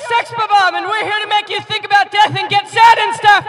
Sex Bomb, and we're here to make you think about death and get sad and stuff.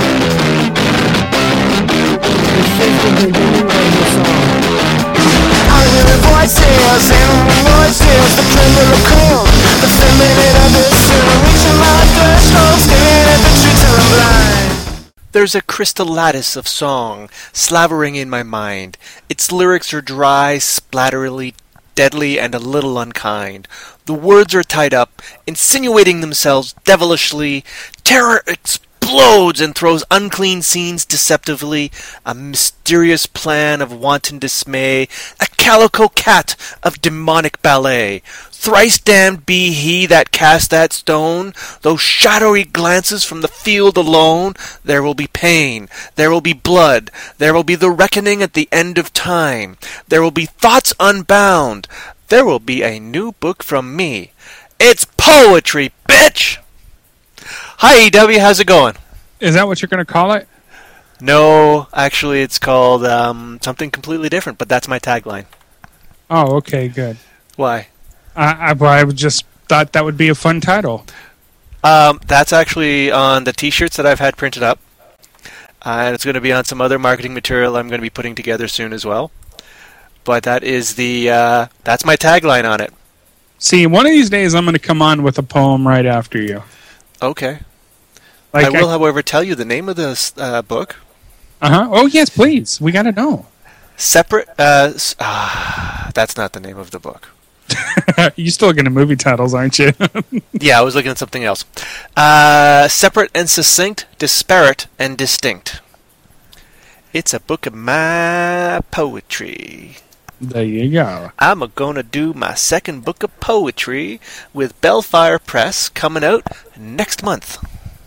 I'm hearing voices, animal voices, the tremor of cold, the feminine of this sin, reaching my threshold, staring at the truth till I'm blind. There's a crystal lattice of song slavering in my mind. Its lyrics are dry, splatterily, deadly, and a little unkind. The words are tied up, insinuating themselves devilishly. Terror explodes and throws unclean scenes deceptively. A mysterious plan of wanton dismay. A calico cat of demonic ballet. Thrice damned be he that cast that stone. Those shadowy glances from the field alone. There will be pain. There will be blood. There will be the reckoning at the end of time. There will be thoughts unbound. There will be a new book from me. It's poetry, bitch! Hi, EW, how's it going? Is that what you're going to call it? No, actually it's called something completely different, but that's my tagline. Oh, okay, good. Why? I just thought that would be a fun title. That's actually on the t-shirts that I've had printed up. And it's going to be on some other marketing material I'm going to be putting together soon as well. But that is that's my tagline on it. See, one of these days I'm going to come on with a poem right after you. Okay. Like I will, however, tell you the name of this book. Uh-huh. Oh, yes, please. We got to know. Separate... that's not the name of the book. You're still looking at movie titles, aren't you? Yeah, I was looking at something else. Separate and succinct, disparate and distinct. It's a book of my poetry. There you go. I'm going to do my second book of poetry with Bellfire Press coming out next month.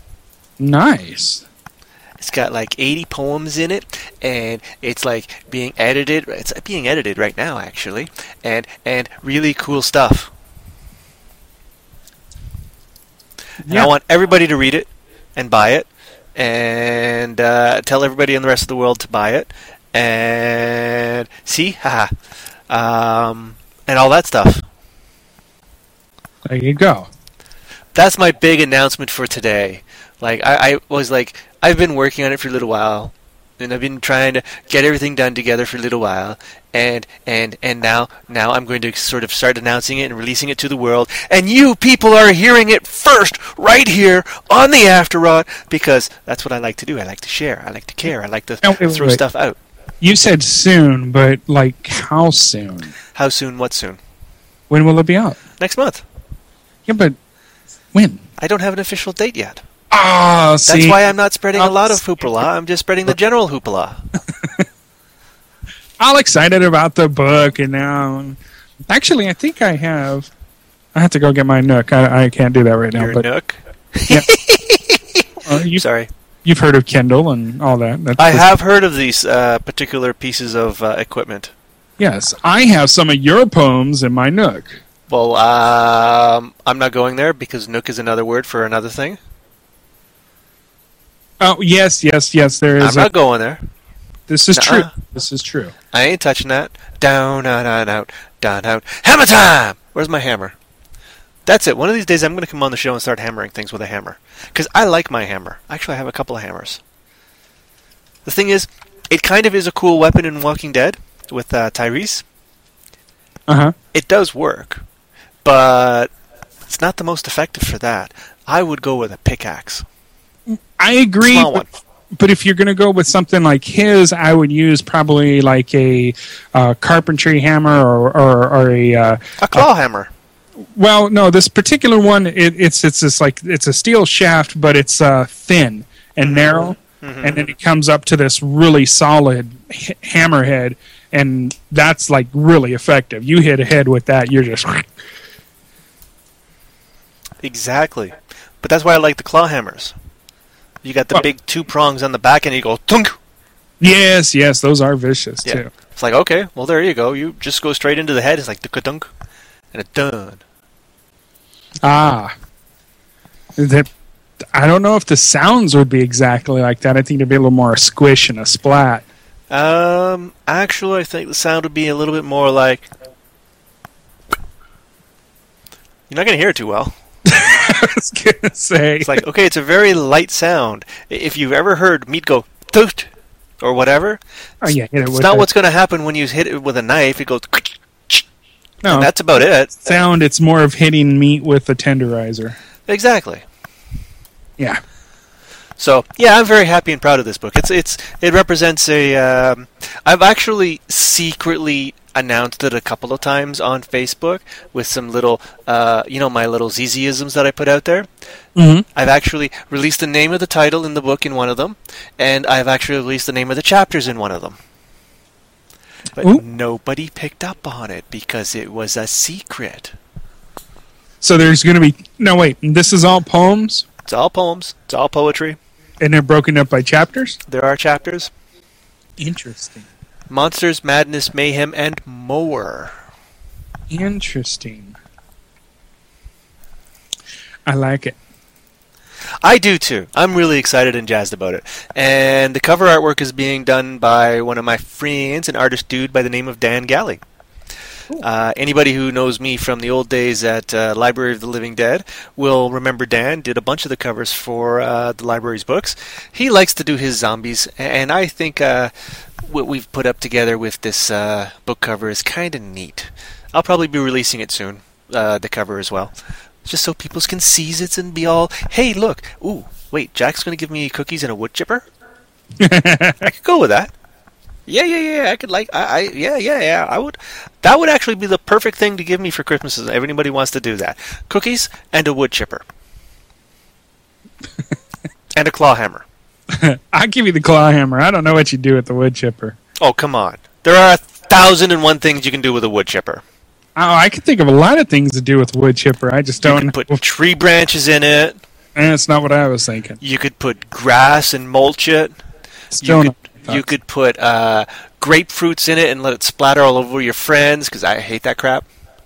Nice. It's got like 80 poems in it, and it's like being edited. It's being edited right now, actually, and really cool stuff. And I want everybody to read it and buy it, and tell everybody in the rest of the world to buy it, and see, and all that stuff. There you go. That's my big announcement for today. Like I was like, I've been working on it for a little while, and I've been trying to get everything done together for a little while, and now I'm going to sort of start announcing it and releasing it to the world, and you people are hearing it first right here on the Afterrot, because that's what I like to do. I like to share. I like to care. I like to throw stuff out. You said soon, but like how soon? How soon? What soon? When will it be out? Next month. Yeah, but when? I don't have an official date yet. Ah, see. That's why I'm not spreading a lot of hoopla. I'm just spreading the general hoopla. All excited about the book, and now... Actually, I think I have... I have to go get my Nook. I can't do that right now. Your Nook? Yeah. Sorry. You've heard of Kindle and all that. I have heard of these particular pieces of equipment. Yes. I have some of your poems in my Nook. Well, I'm not going there because Nook is another word for another thing. Oh, yes, there is. I'm not going there. This is true. This is true. I ain't touching that. Down, out. Hammer time! Where's my hammer? That's it. One of these days I'm going to come on the show and start hammering things with a hammer. Because I like my hammer. Actually, I have a couple of hammers. The thing is, it kind of is a cool weapon in Walking Dead with Tyrese. Uh-huh. It does work. But it's not the most effective for that. I would go with a pickaxe. I agree, Small one. But if you're going to go with something like his, I would use probably like a carpentry hammer or a claw hammer. Well, no, this particular one it's just like it's a steel shaft, but it's thin and narrow, and then it comes up to this really solid hammerhead, and that's like really effective. You hit a head with that, you're just exactly. But that's why I like the claw hammers. You got the big two prongs on the back, and you go thunk. Yes, those are vicious too. It's like, okay, well there you go. You just go straight into the head. It's like dunk, and it's done. I don't know if the sounds would be exactly like that. I think it'd be a little more a squish and a splat. Actually, I think the sound would be a little bit more like. You're not going to hear it too well. I was gonna say. It's like, okay, it's a very light sound. If you've ever heard meat go toot or whatever, Oh yeah, hit it it's with not the what's going to happen when you hit it with a knife. It goes, no and that's about it. sound. It's more of hitting meat with a tenderizer. Exactly. Yeah. So yeah, I'm very happy and proud of this book. It represents a. I've actually secretly announced it a couple of times on Facebook with some little, my little ZZisms that I put out there. Mm-hmm. I've actually released the name of the title in the book in one of them, and I've actually released the name of the chapters in one of them. But Ooh. nobody picked up on it because it was a secret. So there's going to be no wait. This is all poems, It's all poems. It's all poetry. and they're broken up by chapters. There are chapters. Interesting. Monsters, madness, mayhem, and more. Interesting. I like it. I do too. I'm really excited and jazzed about it. And the cover artwork is being done by one of my friends, an artist dude by the name of Dan Galley. Anybody who knows me from the old days at Library of the Living Dead will remember Dan did a bunch of the covers for the library's books. He likes to do his zombies, and I think what we've put up together with this book cover is kind of neat. I'll probably be releasing it soon, the cover as well, just so people can seize it and be all, hey, look, ooh, wait, Jack's going to give me cookies and a wood chipper? I could go with that. Yeah. I could I would. That would actually be the perfect thing to give me for Christmas. If anybody wants to do that, cookies and a wood chipper, and a claw hammer. I'll give you the claw hammer. I don't know what you do with the wood chipper. Oh, come on! There are 1,001 things you can do with a wood chipper. Oh, I can think of a lot of things to do with wood chipper. I just You don't. could put tree branches in it. That's not what I was thinking. You could put grass and mulch it. Still not. You could put grapefruits in it and let it splatter all over your friends, because I hate that crap.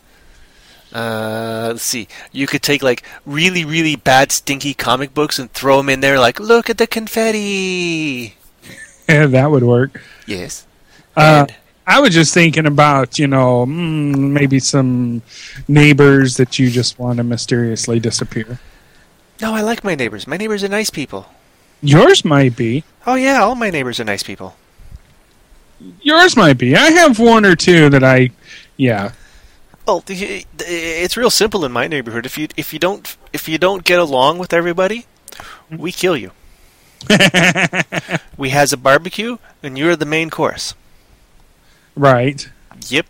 Let's see. You could take like really, really bad, stinky comic books and throw them in there. Like, look at the confetti. Yeah, that would work. Yes. I was just thinking about, maybe some neighbors that you just want to mysteriously disappear. No, I like my neighbors. My neighbors are nice people. Yours might be. Oh yeah, all my neighbors are nice people. Yours might be. I have one or two that yeah. Well, it's real simple in my neighborhood. If you don't get along with everybody, we kill you. We has a barbecue, and you're the main course. Right. Yep.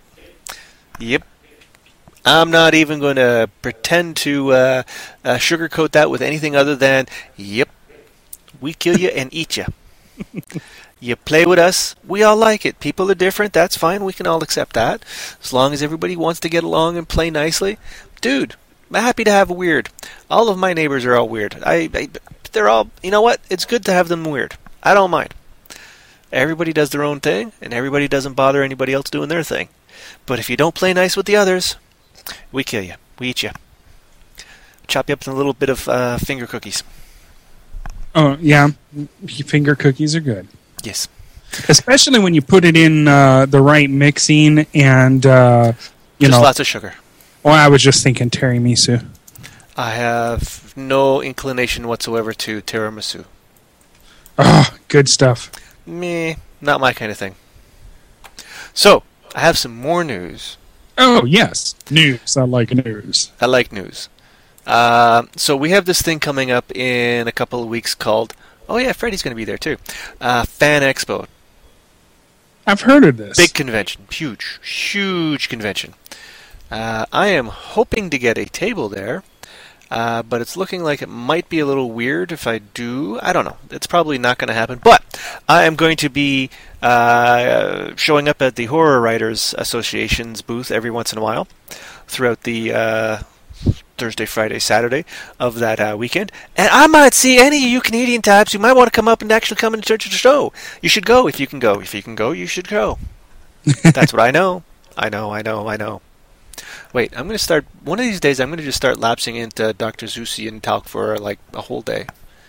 I'm not even going to pretend to sugarcoat that with anything other than, yep, we kill you and eat you. You play with us, we all like it. People are different, that's fine, we can all accept that. As long as everybody wants to get along and play nicely. Dude, I'm happy to have a weird. All of my neighbors are all weird. They're all, you know what? It's good to have them weird. I don't mind. Everybody does their own thing, and everybody doesn't bother anybody else doing their thing. But if you don't play nice with the others, we kill you. We eat you. Chop you up in a little bit of finger cookies. Oh, yeah. Finger cookies are good. Yes. Especially when you put it in the right mixing and, Just lots of sugar. Well, I was just thinking tiramisu. I have no inclination whatsoever to tiramisu. Oh, good stuff. Meh, not my kind of thing. So, I have some more news. Oh, yes. News. I like news. I like news. So we have this thing coming up in a couple of weeks called, oh yeah, Freddie's going to be there too, Fan Expo. I've heard of this. Big convention. Huge convention. I am hoping to get a table there, but it's looking like it might be a little weird if I do. I don't know. It's probably not going to happen. But I am going to be showing up at the Horror Writers Association's booth every once in a while throughout the Thursday, Friday, Saturday of that weekend. And I might see any of you Canadian types who might want to come up and actually come and judge the show. You should go if you can go. If you can go, you should go. That's what I know. I know. Wait, I'm going to start... One of these days, I'm going to just start lapsing into Dr. Zeusy and talk for, like, a whole day.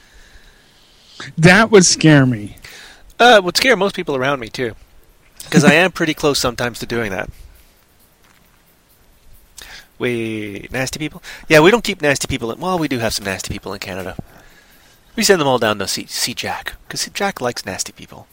That would scare me. Would scare most people around me, too. Because I am pretty close sometimes to doing that. Wait, nasty people? Yeah, we don't keep nasty people in... Well, we do have some nasty people in Canada. We send them all down to see Jack, because Jack likes nasty people.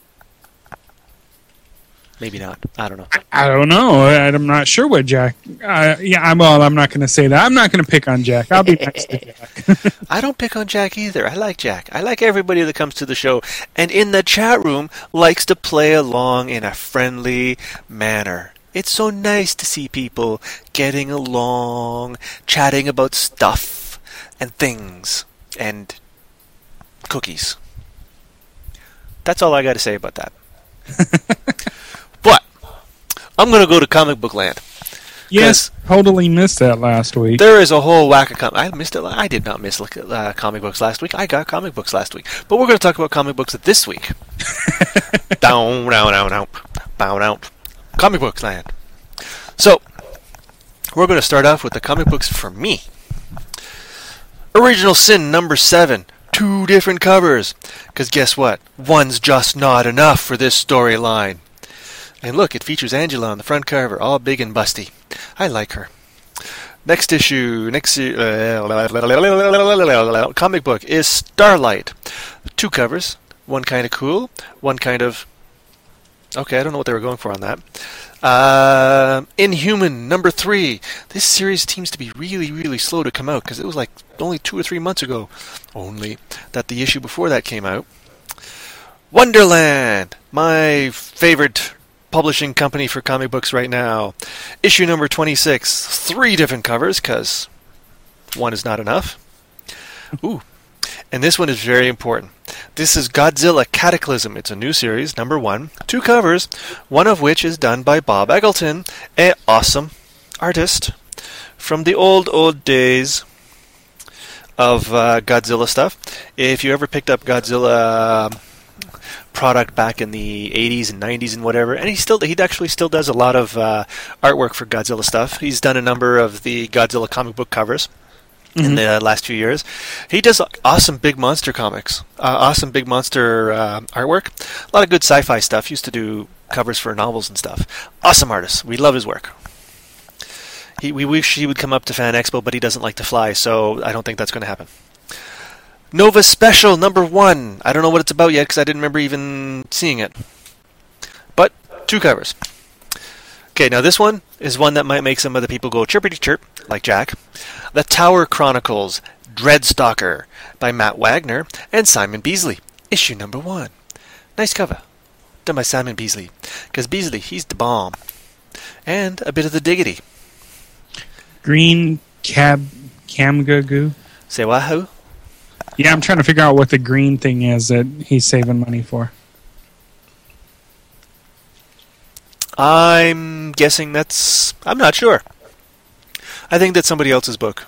Maybe not. I don't know. I don't know. I'm not sure what Jack. I'm not going to say that. I'm not going to pick on Jack. I'll be nice to Jack. I don't pick on Jack either. I like Jack. I like everybody that comes to the show, and in the chat room likes to play along in a friendly manner. It's so nice to see people getting along, chatting about stuff and things and cookies. That's all I got to say about that. But I'm going to go to Comic Book Land. Yes, totally missed that last week. There is a whole whack of I missed it. I did not miss comic books last week. I got comic books last week. But we're going to talk about comic books this week. Down. Comic Book Land. So, we're going to start off with the comic books for me. Original Sin number 7. 2 different covers. Because guess what? One's just not enough for this storyline. And look, it features Angela on the front cover, all big and busty. I like her. Next comic book is Starlight. 2 covers. One kind of cool, one kind of... Okay, I don't know what they were going for on that. Inhuman, number 3. This series seems to be really, really slow to come out, because it was like only 2 or 3 months ago, only, that the issue before that came out. Wonderland, my favorite publishing company for comic books right now. Issue number 26. 3 different covers, because one is not enough. Ooh. And this one is very important. This is Godzilla Cataclysm. It's a new series, number 1. 2 covers, one of which is done by Bob Eggleton, an awesome artist from the old days of Godzilla stuff. If you ever picked up Godzilla product back in the 80s and 90s and whatever, and he actually still does a lot of artwork for Godzilla stuff. He's done a number of the Godzilla comic book covers in the last few years. He does awesome big monster comics, awesome big monster artwork, a lot of good sci-fi stuff. Used to do covers for novels and stuff. Awesome artist. We love his work. We wish he would come up to Fan Expo, but he doesn't like to fly, so I don't think that's going to happen. Nova Special number 1. I don't know what it's about yet because I didn't remember even seeing it. But 2 covers. Okay, now this one is one that might make some other people go chirpity chirp, like Jack. The Tower Chronicles, Dreadstalker, by Matt Wagner and Simon Beasley. Issue number 1. Nice cover. Done by Simon Beasley. Because Beasley, he's the bomb. And a bit of the diggity. Green Camgagoo. Say wahoo? Yeah, I'm trying to figure out what the green thing is that he's saving money for. I'm guessing that's... I'm not sure. I think that's somebody else's book.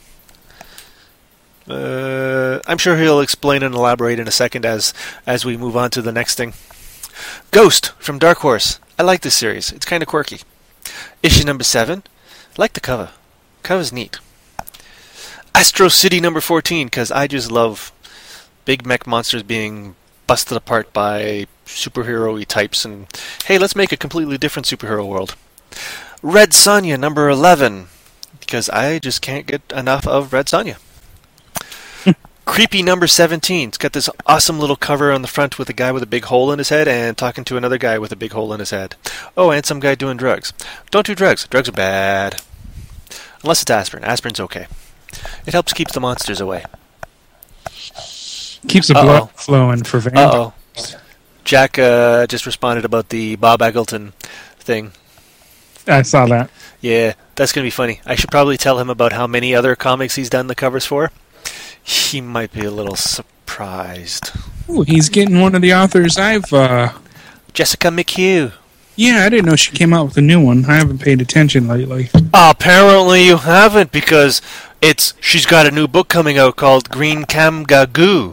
I'm sure he'll explain and elaborate in a second as we move on to the next thing. Ghost from Dark Horse. I like this series. It's kind of quirky. Issue number 7. I like the cover. Cover's neat. Astro City number 14, because I just love big mech monsters being busted apart by superhero-y types, and hey, let's make a completely different superhero world. Red Sonja number 11, because I just can't get enough of Red Sonja. Creepy number 17. It's got this awesome little cover on the front with a guy with a big hole in his head and talking to another guy with a big hole in his head. Oh, and some guy doing drugs. Don't do drugs. Drugs are bad. Unless it's aspirin. Aspirin's okay. It helps keep the monsters away. Keeps the blood flowing for vampires. Jack just responded about the Bob Eggleton thing. I saw that. Yeah, that's going to be funny. I should probably tell him about how many other comics he's done the covers for. He might be a little surprised. Ooh, he's getting one of the authors I've... Jessica McHugh. Yeah, I didn't know she came out with a new one. I haven't paid attention lately. Apparently you haven't, because she's got a new book coming out called Green Camgagoo.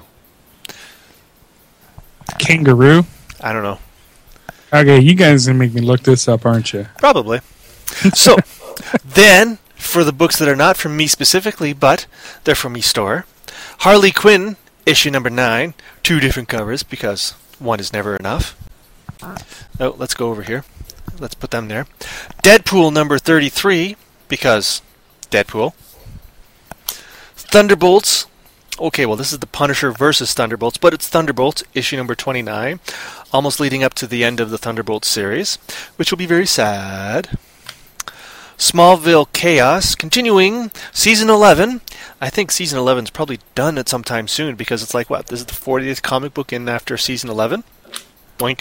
Kangaroo? I don't know. Okay, you guys are going to make me look this up, aren't you? Probably. So, then, for the books that are not from me specifically, but they're from eStore, Harley Quinn, issue number 9, 2 different covers, because one is never enough. Oh, let's go over here. Let's put them there. Deadpool number 33, because Deadpool. Thunderbolts. Okay, well, this is the Punisher versus Thunderbolts, but it's Thunderbolts, issue number 29, almost leading up to the end of the Thunderbolts series, which will be very sad. Smallville Chaos, continuing season 11. I think season 11 is probably done at some time soon because it's like, what, this is the 40th comic book in after season 11? Boink.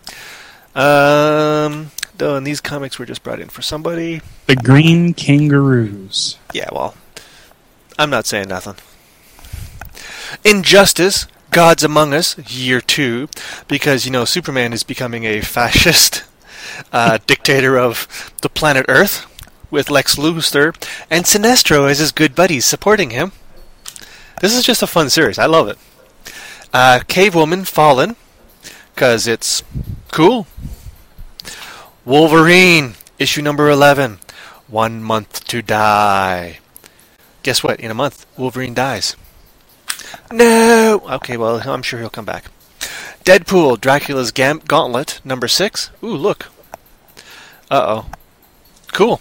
And these comics were just brought in for somebody. The Green Kangaroos. Yeah, well, I'm not saying nothing. Injustice, Gods Among Us, year 2, because, Superman is becoming a fascist dictator of the planet Earth, with Lex Luthor and Sinestro as his good buddies supporting him. This is just a fun series. I love it. Cave Woman Fallen, because it's cool. Wolverine, issue number 11, 1 month to die. Guess what? In a month, Wolverine dies. No! Okay, well, I'm sure he'll come back. Deadpool, Dracula's Gauntlet, number 6. Ooh, look. Uh-oh. Cool.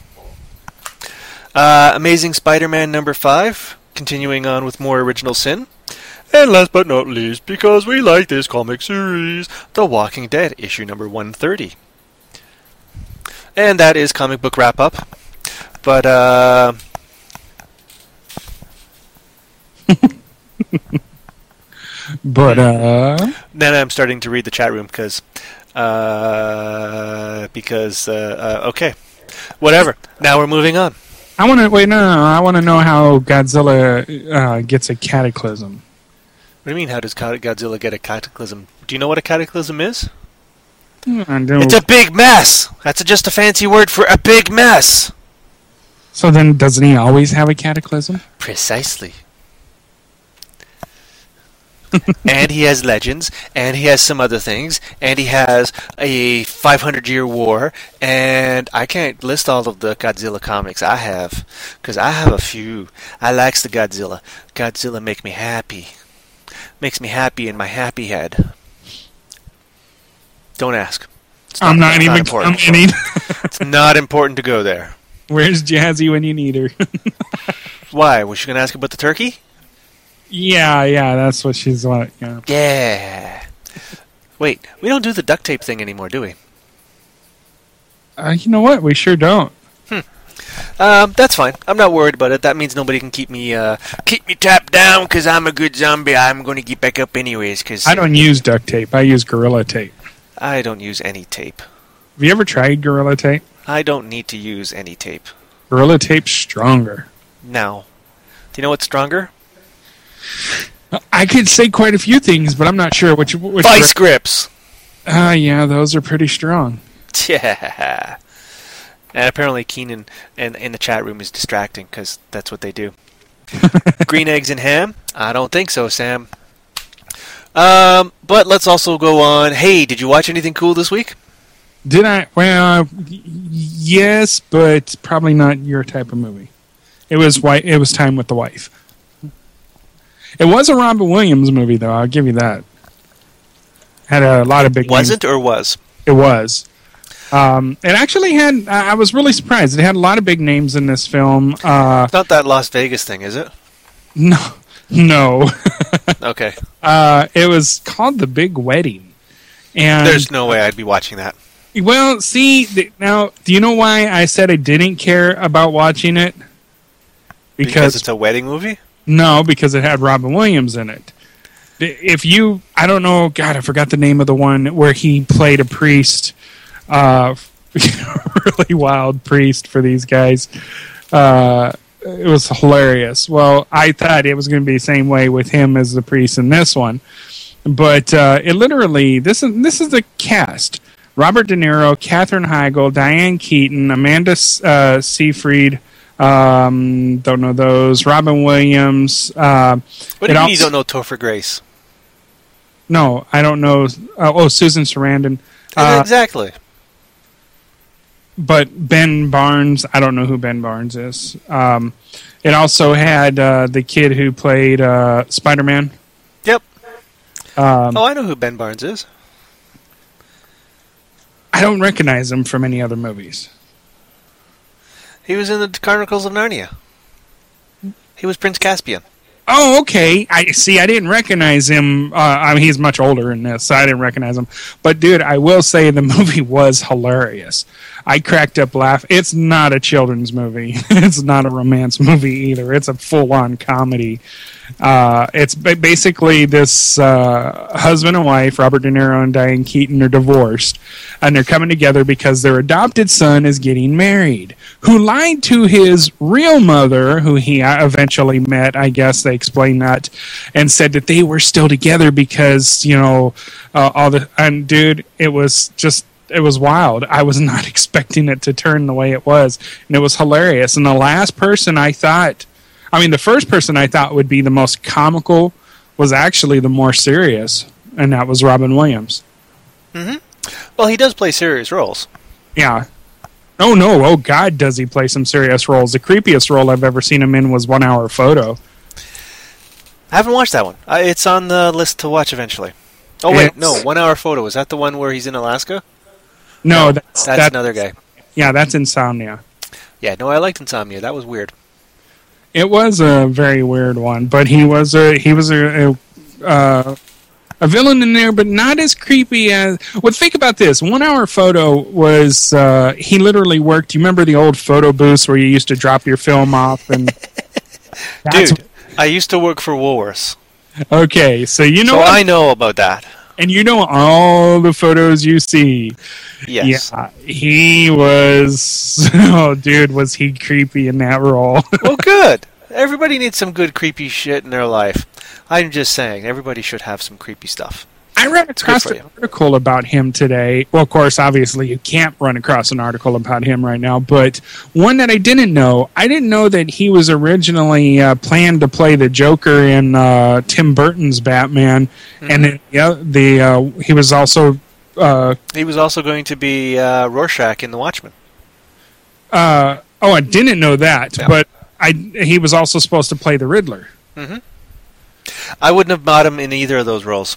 Amazing Spider-Man, number 5. Continuing on with more Original Sin. And last but not least, because we like this comic series, The Walking Dead, issue number 130. And that is comic book wrap-up. But, then I'm starting to read the chat room because okay, whatever. Now we're moving on. I want to know how Godzilla gets a cataclysm. What do you mean? How does Godzilla get a cataclysm? Do you know what a cataclysm is? It's a big mess. That's just a fancy word for a big mess. So then, doesn't he always have a cataclysm? Precisely. And he has legends, and he has some other things, and he has a 500-year war, and I can't list all of the Godzilla comics I have, because I have a few. I likes the Godzilla. Godzilla make me happy. Makes me happy in my happy head. Don't ask. I'm not even important. It's not important to go there. Where's Jazzy when you need her? Why? Was she going to ask about the turkey? Yeah, that's what she's like. Yeah. Wait, we don't do the duct tape thing anymore, do we? You know what? We sure don't. That's fine. I'm not worried about it. That means nobody can keep me tapped down because I'm a good zombie. I'm going to get back up anyways. Cause I don't use duct tape. I use Gorilla Tape. I don't use any tape. Have you ever tried Gorilla Tape? I don't need to use any tape. Gorilla Tape's stronger. No. Do you know what's stronger? I could say quite a few things, but I'm not sure which Vice grips. Yeah, those are pretty strong. Yeah. And apparently Keenan in the chat room is distracting because that's what they do. Green eggs and ham? I don't think so, Sam. But let's also go on. Hey, did you watch anything cool this week? Did I? Well, yes, but probably not your type of movie. It was Time with the Wife. It was a Robin Williams movie, though. I'll give you that. Had a lot of big. Wasn't or was? It was. It actually had. I was really surprised. It had a lot of big names in this film. It's not that Las Vegas thing, is it? No. Okay. It was called The Big Wedding, and there's no way I'd be watching that. Well, see, now, do you know why I said I didn't care about watching it? Because it's a wedding movie? No, because it had Robin Williams in it. I don't know, God, I forgot the name of the one where he played a priest, really wild priest for these guys. It was hilarious. Well, I thought it was going to be the same way with him as the priest in this one. But it literally, this is the cast. Robert De Niro, Katherine Heigl, Diane Keaton, Amanda Seyfried, don't know those, Robin Williams. What do you mean you don't know Topher Grace? No, I don't know. Susan Sarandon. Exactly. But Ben Barnes, I don't know who Ben Barnes is. It also had the kid who played Spider-Man. Yep. I know who Ben Barnes is. I don't recognize him from any other movies. He was in the Chronicles of Narnia. He was Prince Caspian. Oh, okay. I see. I didn't recognize him. I mean, he's much older in this, so I didn't recognize him. But, dude, I will say the movie was hilarious. I cracked up laughing. It's not a children's movie. It's not a romance movie either. It's a full-on comedy. It's basically this husband and wife, Robert De Niro and Diane Keaton, are divorced, and they're coming together because their adopted son is getting married, who lied to his real mother, who he eventually met. I guess they explained that, and said that they were still together because, you know, and dude, it was wild. I was not expecting it to turn the way it was, and it was hilarious. And the first person I thought would be the most comical was actually the more serious, and that was Robin Williams. Mm-hmm. Well, he does play serious roles. Yeah. Oh, no. Oh, God, does he play some serious roles. The creepiest role I've ever seen him in was 1 Hour Photo. I haven't watched that one. It's on the list to watch eventually. Oh, wait, no. 1 Hour Photo. Is that the one where he's in Alaska? No, that's another guy. Yeah, that's Insomnia. Yeah, no, I liked Insomnia. That was weird. It was a very weird one, but he was a villain in there, but not as creepy as. Well, think about this: 1 Hour Photo was he literally worked. Do you remember the old photo booths where you used to drop your film off? And dude, I used to work for Woolworths. Okay, so you know. So I know about that. And you know all the photos you see. Yes. Yeah, he was... Oh, dude, was he creepy in that role. Well, good. Everybody needs some good creepy shit in their life. I'm just saying, everybody should have some creepy stuff. I ran across an article about him today. Well, of course, obviously, you can't run across an article about him right now, but one that I didn't know that he was originally planned to play the Joker in Tim Burton's Batman, and then, he was also... he was also going to be Rorschach in The Watchmen. I didn't know that, yeah. But he was also supposed to play the Riddler. Mm-hmm. I wouldn't have bought him in either of those roles.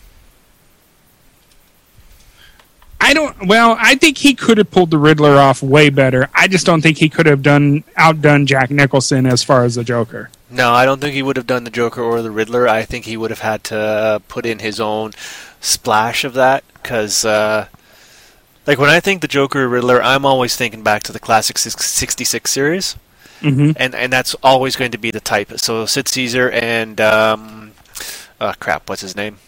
I think he could have pulled the Riddler off way better. I just don't think he could have outdone Jack Nicholson as far as the Joker. No, I don't think he would have done the Joker or the Riddler. I think he would have had to put in his own splash of that, because like when I think the Joker or Riddler, I'm always thinking back to the classic 66 series, and that's always going to be the type. So Sid Caesar and what's his name?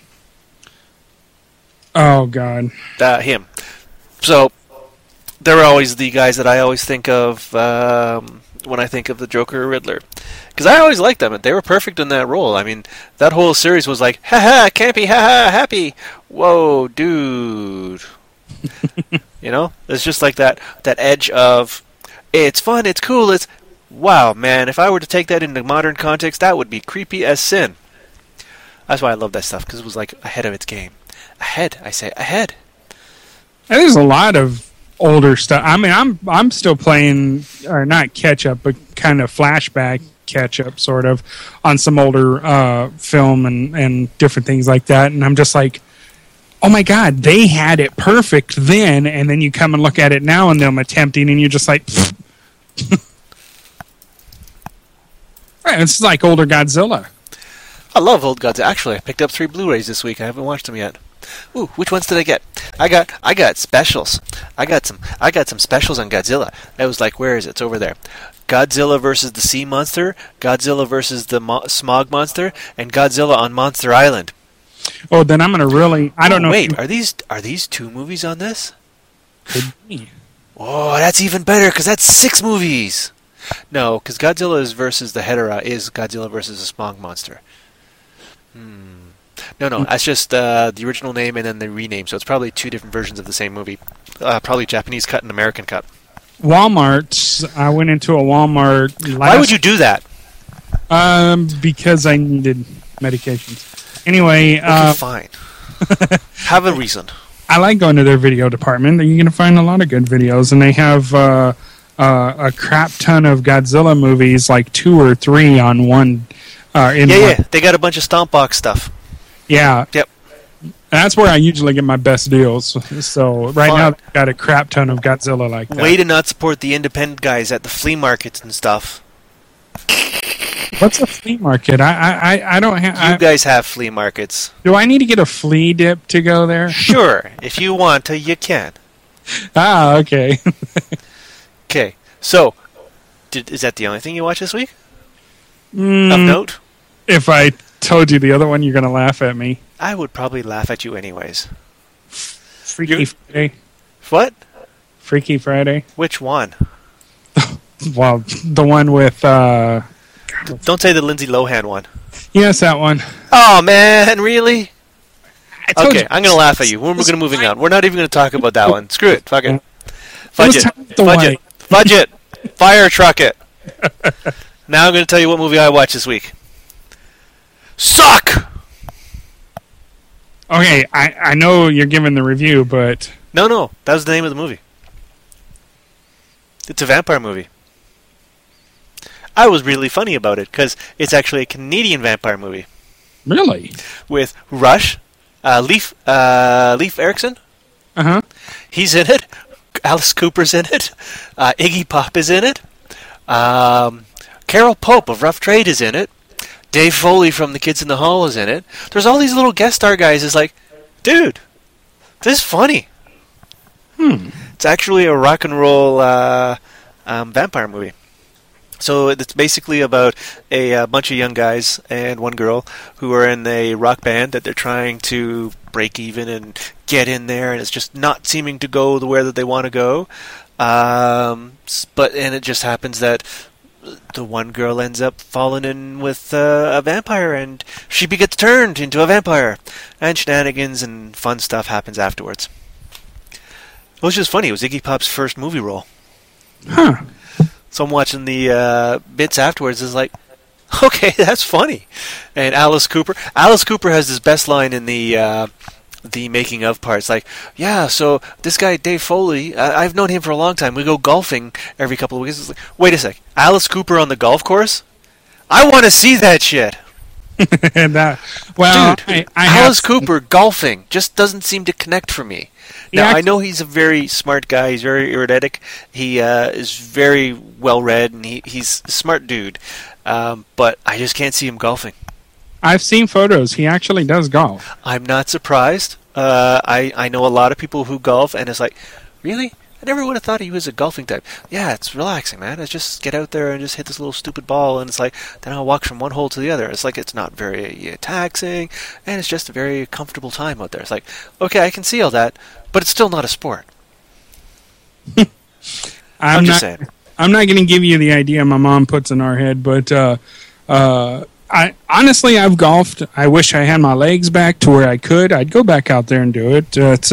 Oh, God. Him. So, they're always the guys that I always think of when I think of the Joker or Riddler. Because I always liked them, and they were perfect in that role. I mean, that whole series was like, ha-ha, campy, ha-ha, happy. Whoa, dude. You know? It's just like that edge of, it's fun, it's cool, it's... Wow, man, if I were to take that into modern context, that would be creepy as sin. That's why I love that stuff, because it was like ahead of its game. Ahead. And there's a lot of older stuff. I mean, I'm still playing, or not catch up, but kind of flashback catch up, sort of, on some older film and different things like that. And I'm just like, oh my God, they had it perfect then. And then you come and look at it now, and them attempting, and you're just like, right, it's like older Godzilla. I love old Godzilla. Actually, I picked up 3 Blu-rays this week. I haven't watched them yet. Ooh, which ones did I get? I got specials. I got some specials on Godzilla. I was like, where is it? It's over there. Godzilla versus the Sea Monster, Godzilla versus the Smog Monster, and Godzilla on Monster Island. Oh, then I'm gonna really. I don't know. Wait, are these 2 movies on this? Could be. Oh, that's even better because that's 6 movies. No, because Godzilla versus the Hedorah is Godzilla versus the Smog Monster. No, that's just the original name and then the rename, so it's probably 2 different versions of the same movie. Probably Japanese cut and American cut. Walmart. I went into a Walmart. Why would you do that? Because I needed medications. Anyway. Okay, fine. Have a reason. I like going to their video department. You're going to find a lot of good videos, and they have a crap ton of Godzilla movies, like 2 or 3 on one. Yeah. They got a bunch of Stomp Box stuff. Yeah. Yep. That's where I usually get my best deals. So right now, they've got a crap ton of Godzilla like that. Way to not support the independent guys at the flea markets and stuff. What's a flea market? I don't You have. guys have flea markets. Do I need to get a flea dip to go there? Sure, if you want to, you can. Ah, okay. Okay, so is that the only thing you watched this week of Mm, note? if I told you the other one, you're going to laugh at me. I would probably laugh at you anyways. Freaky You're- Friday. What? Freaky Friday. Which one? Well, the one with. Don't say the Lindsay Lohan one. Yes, that one. Oh man, really? I told Okay, you. I'm gonna laugh at you. We're gonna moving on. We're not even gonna talk about that one. Screw it. Fuck it. was Fudge it. time with the Fudge white. it. Fudge it. Fire truck it. Now I'm gonna tell you what movie I watched this week. Suck. Okay, I know you're giving the review, but No, that was the name of the movie. It's a vampire movie. I was really funny about it because it's actually a Canadian vampire movie really? with Rush, Leaf Erikson. Uh-huh. He's in it. Alice Cooper's in it. Iggy Pop is in it. Carol Pope of Rough Trade is in it. Dave Foley from The Kids in the Hall is in it. There's all these little guest star guys. It's like, dude, this is funny. It's actually a rock and roll vampire movie. So it's basically about a bunch of young guys and one girl who are in a rock band that they're trying to break even and get in there, and it's just not seeming to go the way that they want to go. And it just happens that the one girl ends up falling in with a vampire, and she gets turned into a vampire, and shenanigans and fun stuff happens afterwards. It was just funny. It was Iggy Pop's first movie role. Huh. So I'm watching the bits afterwards. It's like, okay, that's funny. And Alice Cooper has his best line in the making of parts. Like, yeah, so this guy Dave Foley, I've known him for a long time. We go golfing every couple of weeks. It's like, wait a sec, Alice Cooper on the golf course? I want to see that shit. And well, Dude, I Alice have, Cooper golfing just doesn't seem to connect for me. Now, Yeah, I know he's a very smart guy. He's very eruditic. He is very well-read, and he's a smart dude. But I just can't see him golfing. I've seen photos. He actually does golf. I'm not surprised. I know a lot of people who golf, and it's like, really? I never would have thought he was a golfing type. Yeah, it's relaxing, man. It's just get out there and just hit this little stupid ball, and it's like, then I'll walk from one hole to the other. It's like, it's not very taxing, and it's just a very comfortable time out there. It's like, okay, I can see all that, but it's still not a sport. I'm just saying. I'm not going to give you the idea my mom puts in our head, but I honestly, I've golfed. I wish I had my legs back to where I could. I'd go back out there and do it.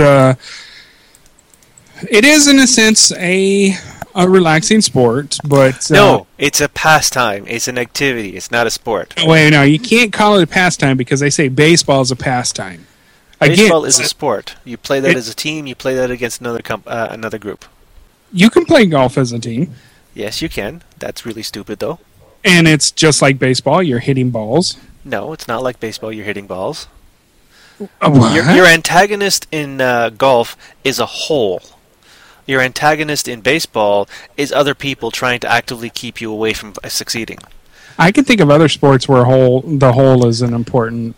It is, in a sense, a relaxing sport, but No, it's a pastime. It's an activity. It's not a sport. wait, no, you can't call it a pastime because they say baseball is a pastime. Baseball is a sport. You play that it- as a team. You play that against another group. You can play golf as a team, Yes, you can. That's really stupid, though. and it's just like baseball. You're hitting balls. No, it's not like baseball. You're hitting balls. What? Your antagonist in golf is a hole. Your antagonist in baseball is other people trying to actively keep you away from succeeding. I can think of other sports where the hole is an important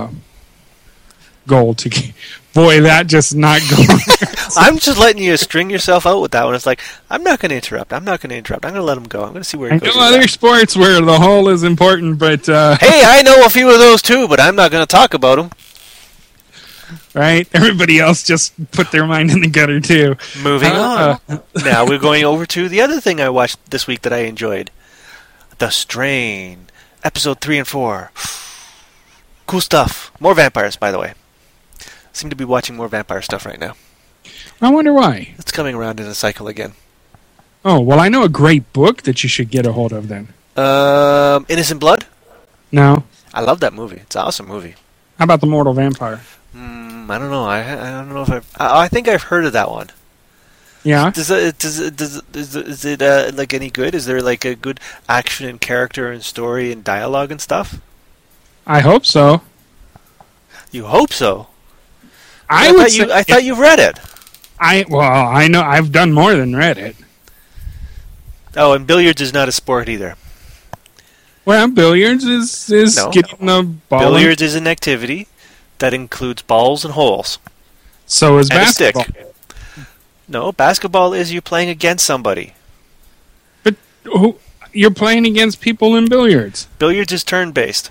goal to get. Boy, that just not going. I'm just letting you string yourself out with that one. It's like, I'm not going to interrupt. I'm going to let him go. I'm going to see where I he goes. know with other that. sports where the hole is important, but Hey, I know a few of those too, but I'm not going to talk about them. right, everybody else just put their mind in the gutter too. Moving on. Now we're going over to the other thing I watched this week that I enjoyed. The Strain. Episode 3 and 4. Cool stuff. More vampires, by the way. Seem to be watching more vampire stuff right now. I wonder why. It's coming around in a cycle again. Oh, well, I know a great book that you should get a hold of then. Innocent Blood? No. I love that movie. It's an awesome movie. How about The Mortal Vampire? I don't know. I don't know if I think I've heard of that one. Yeah? Is it like any good? Is there like a good action and character and story and dialogue and stuff? I hope so. You hope so. I thought you read it. I know I've done more than read it. Oh, and billiards is not a sport either. Well, billiards is No. getting the ball. Billiards is an activity that includes balls and holes. So is and a stick. basketball. No, basketball is you playing against somebody. But you're playing against people in billiards. Billiards is turn-based.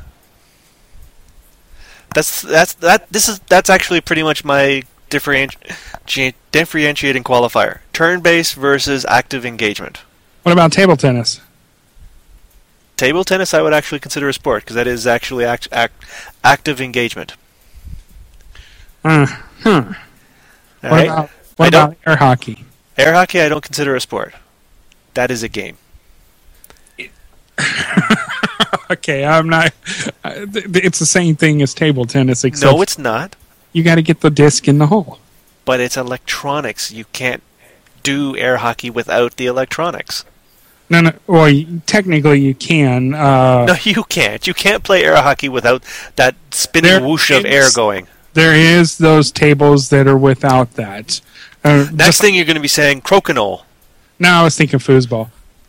That's actually pretty much my differentiating qualifier. Turn-based versus active engagement. What about table tennis? Table tennis I would actually consider a sport because that is actually active engagement. What Alright? about air hockey? Air hockey I don't consider a sport. That is a game. Okay, I'm not. It's the same thing as table tennis, except No, it's not. you got to get the disc in the hole. But it's electronics. You can't do air hockey without the electronics. No. Well, technically you can. No, you can't. You can't play air hockey without that spinning whoosh of air going. There is those tables that are without that. Next thing you're going to be saying crokinole. No, I was thinking foosball.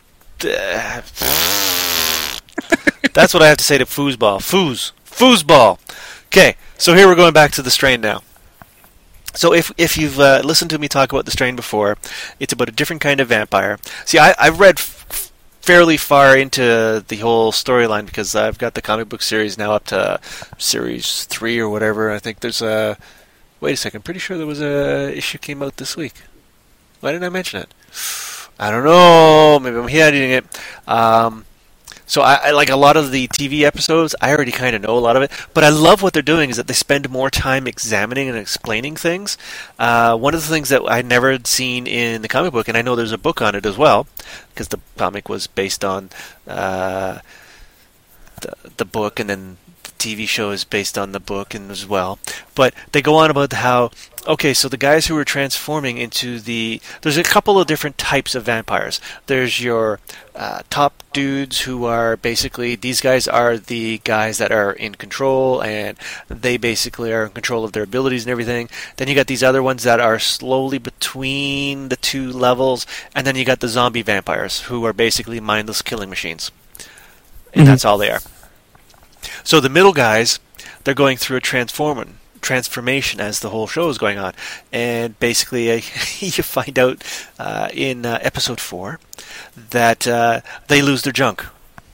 That's what I have to say to foosball. Foosball. Okay, so here we're going back to the strain now. So if you've listened to me talk about the strain before, it's about a different kind of vampire. See, I've read fairly far into the whole storyline because I've got the comic book series now up to series 3 or whatever. I think there's a... Wait a second, pretty sure there was a issue came out this week. Why didn't I mention it? I don't know. Maybe I'm editing it. So I like a lot of the TV episodes. I already kind of know a lot of it, but I love what they're doing is that they spend more time examining and explaining things. One of the things that I never had seen in the comic book, and I know there's a book on it as well, because the comic was based on the book, and then the TV show is based on the book and as well. But they go on about how, okay, so the guys who are transforming into there's a couple of different types of vampires. There's your top dudes who are basically, these guys are the guys that are in control and they basically are in control of their abilities and everything. Then you got these other ones that are slowly between the two levels, and then you got the zombie vampires who are basically mindless killing machines. And that's all they are. So the middle guys, they're going through a transformation as the whole show is going on, and basically you find out in episode 4 that they lose their junk.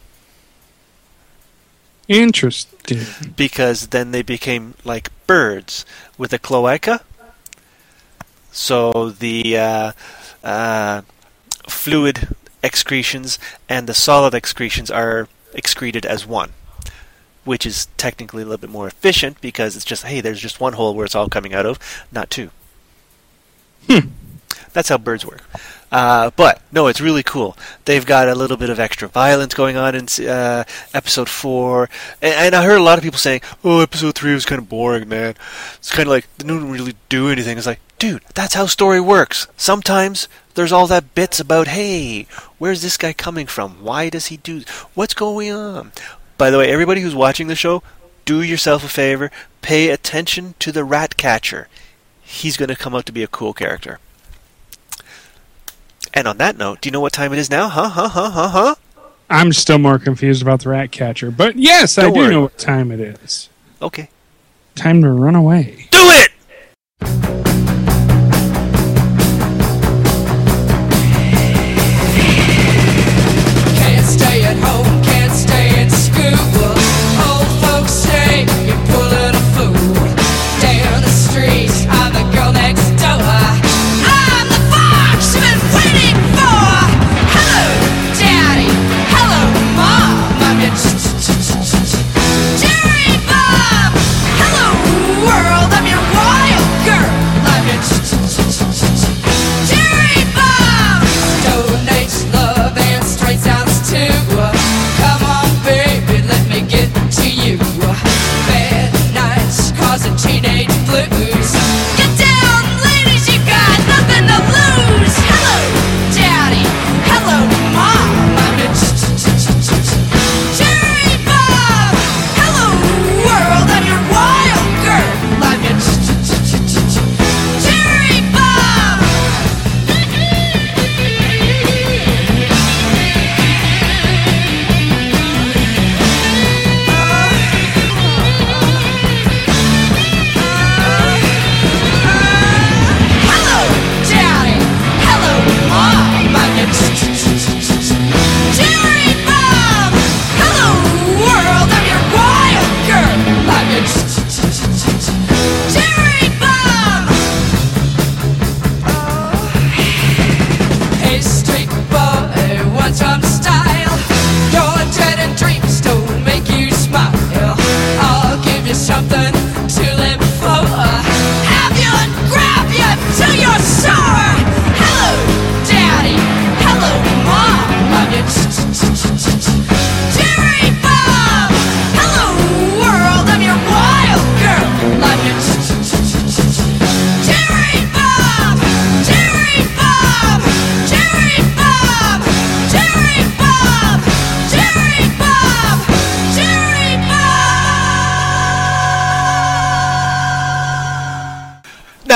Interesting. Because then they became like birds with a cloaca. So the fluid excretions and the solid excretions are excreted as one, which is technically a little bit more efficient because it's just, hey, there's just one hole where it's all coming out of, not two. That's how birds work. But, no, it's really cool. They've got a little bit of extra violence going on in episode 4. And I heard a lot of people saying, oh, episode 3 was kind of boring, man. It's kind of like, they didn't really do anything. It's like, dude, that's how story works. Sometimes there's all that bits about, hey, where's this guy coming from? Why does he do... What's going on? By the way, everybody who's watching the show, do yourself a favor. Pay attention to the rat catcher. He's going to come out to be a cool character. And on that note, do you know what time it is now? Huh? I'm still more confused about the rat catcher, but yes, I do know what time it is. Okay. Time to run away. Do it! Can't stay at home, can't stay at school. Old folks say you're pulling a fool. Down the street, I'm the girl next door. I'm the fox you've been waiting for. Hello, Daddy. Hello, Mom. I'm your Jerry Bob. Hello, world. I'm your wild girl.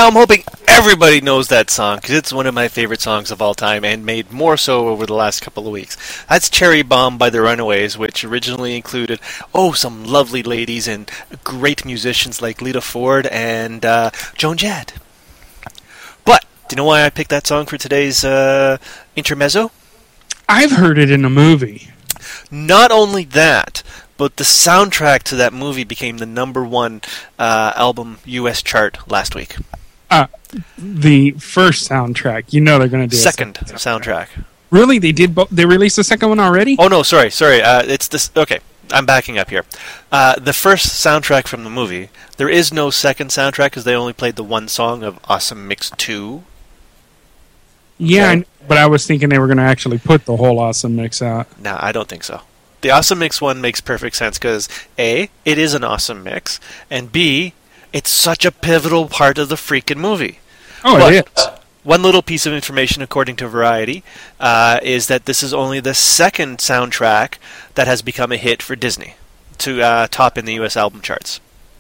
Now I'm hoping everybody knows that song because it's one of my favorite songs of all time and made more so over the last couple of weeks. That's Cherry Bomb by the Runaways, which originally included, some lovely ladies and great musicians like Lita Ford and Joan Jett. But, do you know why I picked that song for today's intermezzo? I've heard it in a movie. Not only that, but the soundtrack to that movie became the #1 album U.S. chart last week. The first soundtrack. You know they're going to do Second soundtrack. Really? They did. They released the second one already? Oh no, sorry. It's this. Okay, I'm backing up here. The first soundtrack from the movie. There is no second soundtrack because they only played the one song of Awesome Mix 2. Yeah, Okay. but I was thinking they were going to actually put the whole Awesome Mix out. No, I don't think so. The Awesome Mix one makes perfect sense because A, it is an awesome mix, and B, it's such a pivotal part of the freaking movie. Oh, But it is. one little piece of information, according to Variety, is that this is only the second soundtrack that has become a hit for Disney to top in the U.S. album charts.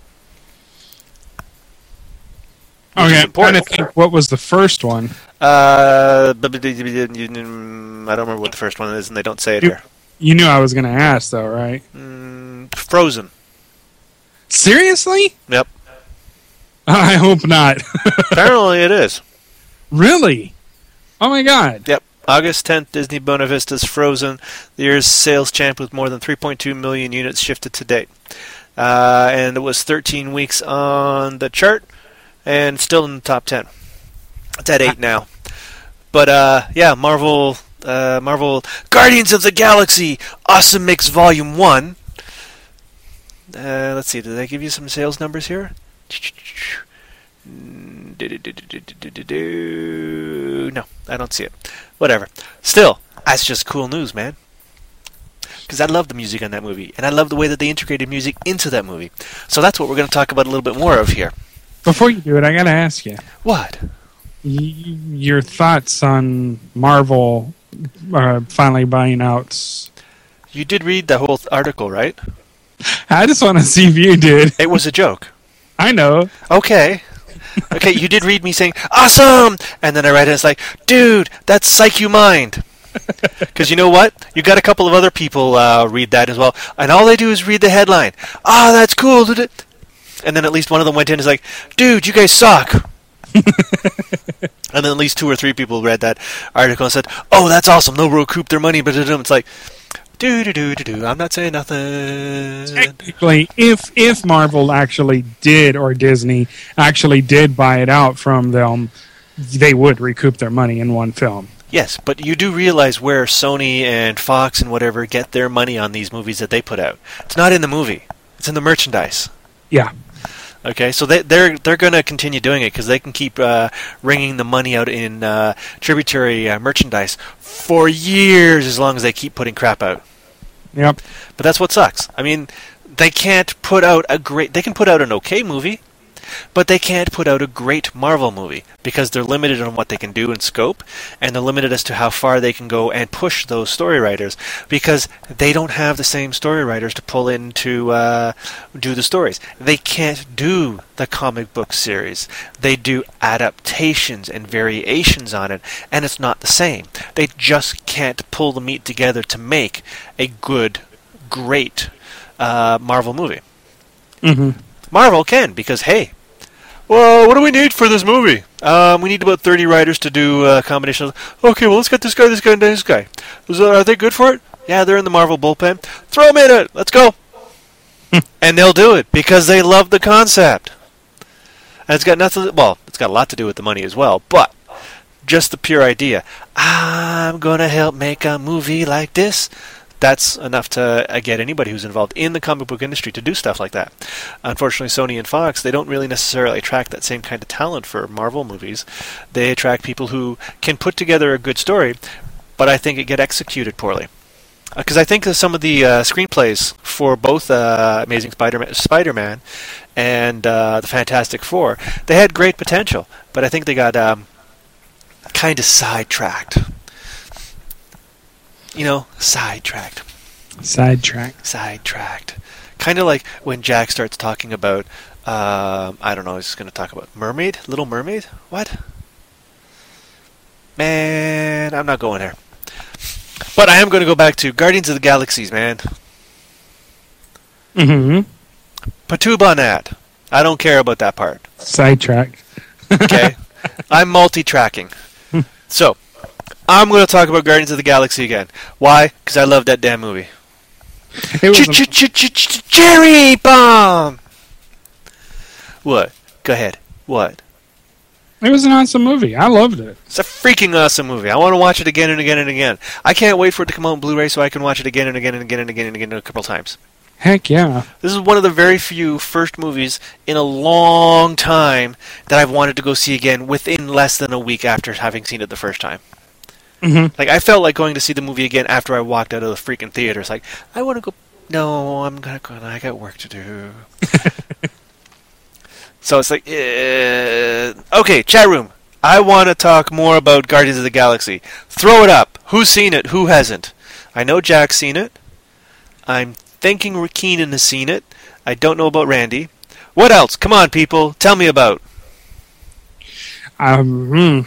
Which is Okay, I'm trying to important. think what was the first one. I don't remember what the first one is, and they don't say it You- here. You knew I was going to ask, though, right? Frozen. Seriously? Yep. I hope not. Apparently it is. Really? Oh my God. Yep. August 10th, Disney Buena Vista's Frozen, the year's sales champ with more than 3.2 million units shifted to date. And it was 13 weeks on the chart and still in the top 10. It's at 8 now. But, Marvel Guardians of the Galaxy Awesome Mix Volume 1. Let's see, did I give you some sales numbers here? No, I don't see it. Whatever. Still, that's just cool news, man. Because I love the music on that movie, and I love the way that they integrated music into that movie. So that's what we're going to talk about a little bit more of here. Before you do it, I got to ask you. What? Your thoughts on Marvel finally buying out. You did read the whole article, right? I just want to see if you did. It was a joke. I know. Okay. Okay, you did read me saying, awesome! And then I read it, it's like, dude, that's Psych You Mind. Because you know what? You got a couple of other people read that as well, and all they do is read the headline. Ah, that's cool. And then at least one of them went in and is like, dude, you guys suck. And then at least 2 or 3 people read that article and said, oh, that's awesome. They'll recoup their money. But it's like, do. I'm not saying nothing. Technically, if Marvel actually did, or Disney actually did buy it out from them, they would recoup their money in one film. Yes, but you do realize where Sony and Fox and whatever get their money on these movies that they put out. It's not in the movie. It's in the merchandise. Yeah. Okay, so they're going to continue doing it because they can keep wringing the money out in tributary merchandise for years as long as they keep putting crap out. Yep. But that's what sucks. I mean, they can't put out they can put out an okay movie, but they can't put out a great Marvel movie because they're limited on what they can do in scope, and they're limited as to how far they can go and push those story writers because they don't have the same story writers to pull in to do the stories. They can't do the comic book series. They do adaptations and variations on it, and it's not the same. They just can't pull the meat together to make a good, great Marvel movie. Mm-hmm. Marvel can, because, hey, well, what do we need for this movie? We need about 30 writers to do a combination of, okay, well, let's get this guy, and this guy. Are they good for it? Yeah, they're in the Marvel bullpen. Throw them in it. Let's go. And they'll do it because they love the concept. And it's got nothing, well, it's got a lot to do with the money as well, but just the pure idea. I'm going to help make a movie like this. That's enough to get anybody who's involved in the comic book industry to do stuff like that. Unfortunately, Sony and Fox, they don't really necessarily attract that same kind of talent for Marvel movies. They attract people who can put together a good story, but I think it get executed poorly. Because I think that some of the screenplays for both Amazing Spider-Man and the Fantastic Four, they had great potential, but I think they got kind of sidetracked. You know, sidetracked. Sidetrack. Sidetracked. Kind of like when Jack starts talking about I don't know. I was going to talk about Mermaid, Little Mermaid. What? Man, I'm not going there. But I am going to go back to Guardians of the Galaxies, man. Mm-hmm. Patoob on that. I don't care about that part. Sidetrack. Okay? I'm multi-tracking. So, I'm going to talk about Guardians of the Galaxy again. Why? Because I love that damn movie. It was Cherry bomb! What? Go ahead. What? It was an awesome movie. I loved it. It's a freaking awesome movie. I want to watch it again and again and again. I can't wait for it to come out on Blu-ray so I can watch it again and again and again and again and again a couple times. Heck yeah. This is one of the very few first movies in a long time that I've wanted to go see again within less than a week after having seen it the first time. Mm-hmm. Like, I felt like going to see the movie again after I walked out of the freaking theater. It's like, I want to go... No, I'm going to go. I got work to do. So it's like... Okay, chat room. I want to talk more about Guardians of the Galaxy. Throw it up. Who's seen it? Who hasn't? I know Jack's seen it. I'm thinking Keenan has seen it. I don't know about Randy. What else? Come on, people. Tell me about. Hmm.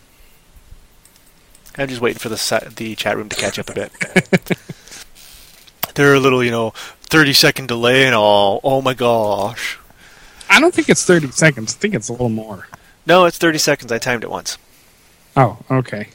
I'm just waiting for the chat room to catch up a bit. They're a little, 30-second delay and all. Oh my gosh. I don't think it's 30 seconds. I think it's a little more. No, it's 30 seconds. I timed it once. Oh, okay.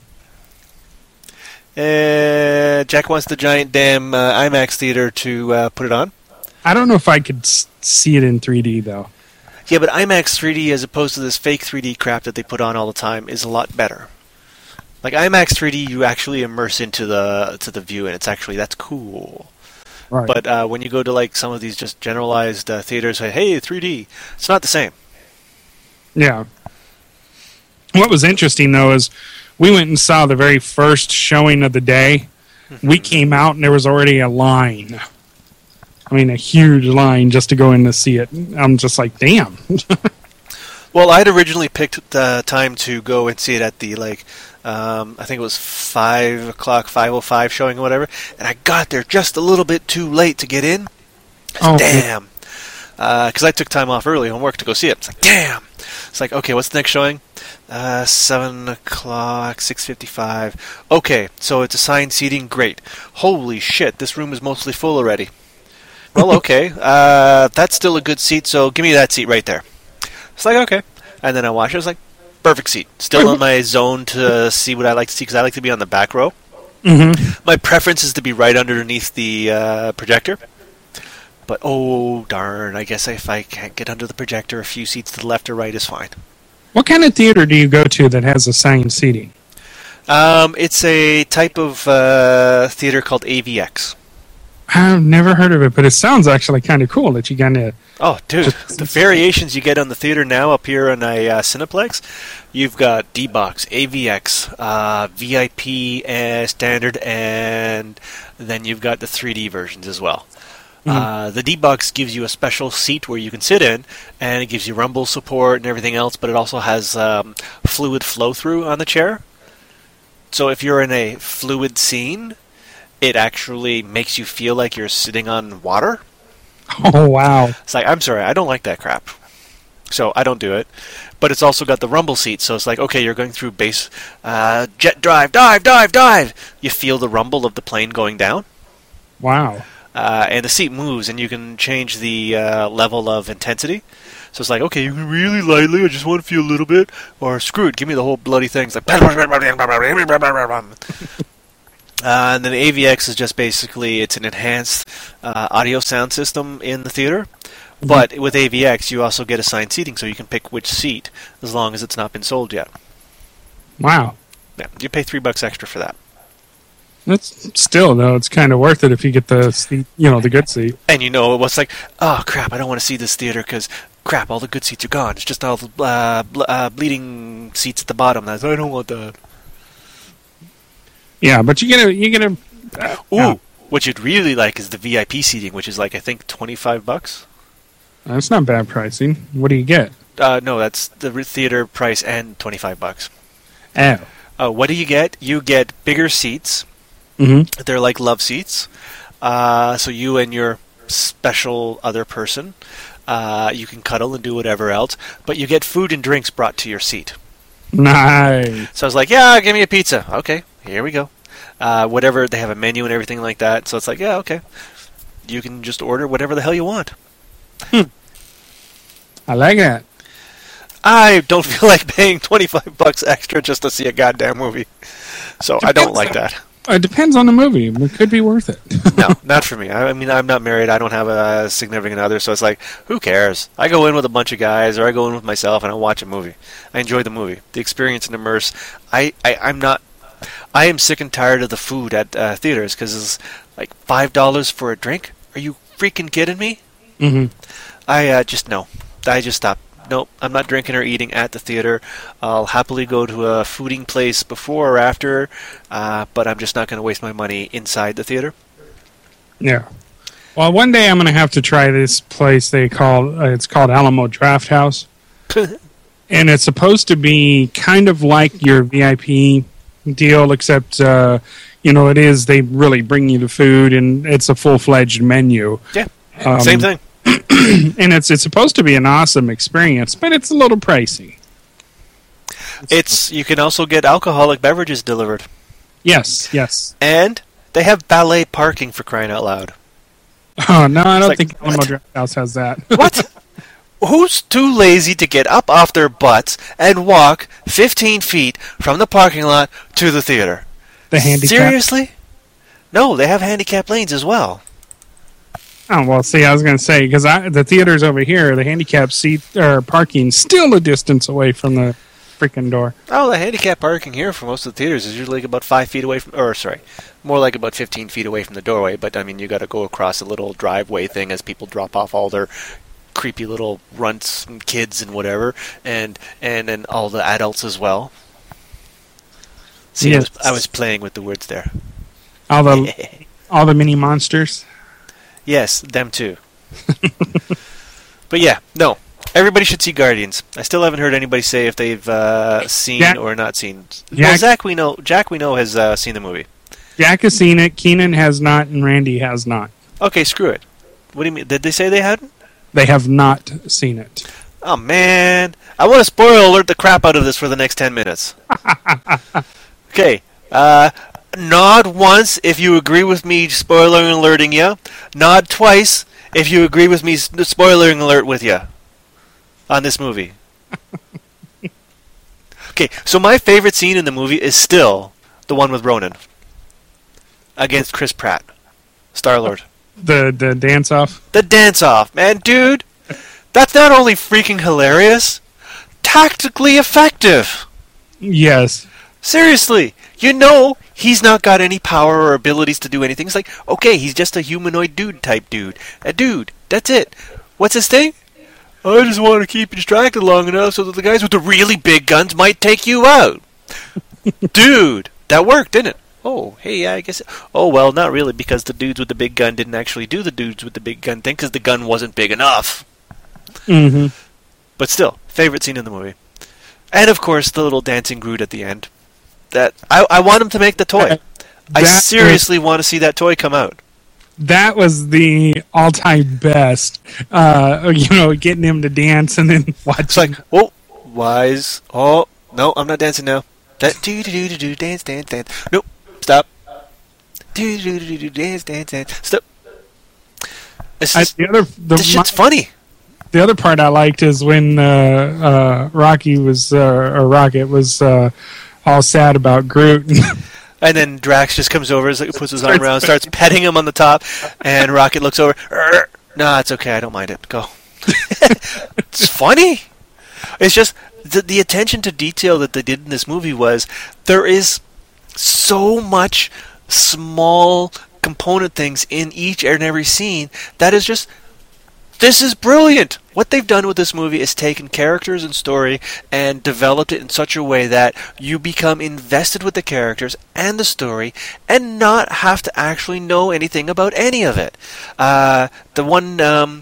Jack wants the giant damn IMAX theater to put it on. I don't know if I could see it in 3D, though. Yeah, but IMAX 3D, as opposed to this fake 3D crap that they put on all the time, is a lot better. Like IMAX 3D, you actually immerse into the view, and that's cool. Right. But when you go to like some of these just generalized theaters, say, hey, 3D, it's not the same. Yeah. What was interesting, though, is we went and saw the very first showing of the day. We came out, and there was already a line. I mean, a huge line just to go in to see it. I'm just like, damn. Well, I'd originally picked the time to go and see it at the, I think it was 5 o'clock, 5:05 showing or whatever, and I got there just a little bit too late to get in. Oh, Damn. Because I took time off early on work to go see it. It's like, damn. It's like, okay, what's the next showing? 7 o'clock, 6:55. Okay, so it's assigned seating. Great. Holy shit, this room is mostly full already. Well, okay. That's still a good seat, so give me that seat right there. It's like, okay. And then I watched it. It's like, perfect seat. Still in my zone to see what I like to see, because I like to be on the back row. Mm-hmm. My preference is to be right underneath the projector. But, oh, darn. I guess if I can't get under the projector, a few seats to the left or right is fine. What kind of theater do you go to that has assigned seating? It's a type of theater called AVX. I've never heard of it, but it sounds actually kind of cool that you kind of... Oh, dude, the variations you get on the theater now up here on a Cineplex, you've got D-Box, AVX, VIP, Standard, and then you've got the 3D versions as well. Mm-hmm. The D-Box gives you a special seat where you can sit in, and it gives you rumble support and everything else, but it also has fluid flow-through on the chair. So if you're in a fluid scene, it actually makes you feel like you're sitting on water. Oh, wow. It's like, I'm sorry, I don't like that crap. So I don't do it. But it's also got the rumble seat, so it's like, okay, you're going through base, jet dive, dive. You feel the rumble of the plane going down. Wow. And the seat moves, and you can change the level of intensity. So it's like, okay, you can really lightly, I just want to feel a little bit, or screw it, give me the whole bloody thing. It's like, and then the AVX is just basically, it's an enhanced audio sound system in the theater. Mm-hmm. But with AVX, you also get assigned seating, so you can pick which seat, as long as it's not been sold yet. Wow. Yeah, you pay $3 extra for that. That's still, though, it's kind of worth it if you get the seat, the good seat. And what's like, oh crap, I don't want to see this theater because crap, all the good seats are gone. It's just all the bleeding seats at the bottom. I don't want that. Yeah, but you get a. What you'd really like is the VIP seating, which is like I think $25. That's not bad pricing. What do you get? No, that's the theater price and $25. Oh. What do you get? You get bigger seats. Mm-hmm. They're like love seats. So you and your special other person. You can cuddle and do whatever else, but you get food and drinks brought to your seat. Nice. So I was like, yeah, give me a pizza. Okay, here we go. Whatever, they have a menu and everything like that. So it's like, yeah, okay. You can just order whatever the hell you want. I like that. I don't feel like paying $25 extra just to see a goddamn movie. So I don't like that. It depends on the movie. It could be worth it. No, not for me. I mean, I'm not married. I don't have a significant other, so it's like, who cares? I go in with a bunch of guys, or I go in with myself, and I watch a movie. I enjoy the movie, the experience, and immerse. I am sick and tired of the food at theaters because it's like $5 for a drink. Are you freaking kidding me? Mm-hmm. I just stopped. Nope, I'm not drinking or eating at the theater. I'll happily go to a fooding place before or after, but I'm just not going to waste my money inside the theater. Yeah. Well, one day I'm going to have to try this place it's called Alamo Draft House. And it's supposed to be kind of like your VIP deal, except, they really bring you the food, and it's a full-fledged menu. Yeah, same thing. And it's supposed to be an awesome experience, but it's a little pricey. You can also get alcoholic beverages delivered. Yes. And they have valet parking, for crying out loud. Oh, no, I don't think Alamo Draft House has that. What? Who's too lazy to get up off their butts and walk 15 feet from the parking lot to the theater? The handicap? Seriously? No, they have handicap lanes as well. Oh, well, see, I was going to say, because the theater's over here, the handicap seat or parking still a distance away from the freaking door. Oh, the handicap parking here for most of the theaters is usually about 5 feet away more like about 15 feet away from the doorway, but I mean, you got to go across a little driveway thing as people drop off all their creepy little runts and kids and whatever, and then all the adults as well. See, yes. I was playing with the words there. All the mini monsters. Yes, them too. But yeah, no. Everybody should see Guardians. I still haven't heard anybody say if they've seen or not seen. Well, Jack we know has seen the movie. Jack has seen it. Keenan has not, and Randy has not. Okay, screw it. What do you mean? Did they say they hadn't? They have not seen it. Oh man, I want to spoiler alert the crap out of this for the next 10 minutes. Okay. Nod once if you agree with me spoiler alerting you. Nod twice if you agree with me spoiling alert with you on this movie. Okay, so my favorite scene in the movie is still the one with Ronan against Chris Pratt, Star-Lord. The dance-off? The dance-off, man, dude. That's not only freaking hilarious, tactically effective. Yes. Seriously, he's not got any power or abilities to do anything. It's like, okay, he's just a humanoid type dude. A dude, that's it. What's his thing? I just want to keep you distracted long enough so that the guys with the really big guns might take you out. Dude, that worked, didn't it? Oh, hey, I guess... Oh, well, not really, because the dudes with the big gun didn't actually do the dudes with the big gun thing, because the gun wasn't big enough. Mm-hmm. But still, favorite scene in the movie. And, of course, the little dancing Groot at the end. That I want him to make the toy. I seriously want to see that toy come out. That was the all-time best. Getting him to dance and then watching. It's like, oh, wise. Oh, no, I'm not dancing now. That do dance. Nope, stop. Do dance. Stop. This shit's funny. The other part I liked is when Rocket was all sad about Groot. And then Drax just comes over, puts his arm around, starts petting him on the top, and Rocket looks over. Nah, it's okay. I don't mind it. Go. It's funny. It's just the attention to detail that they did in this movie was there is so much small component things in each and every scene that is just... This is brilliant! What they've done with this movie is taken characters and story and developed it in such a way that you become invested with the characters and the story and not have to actually know anything about any of it. The one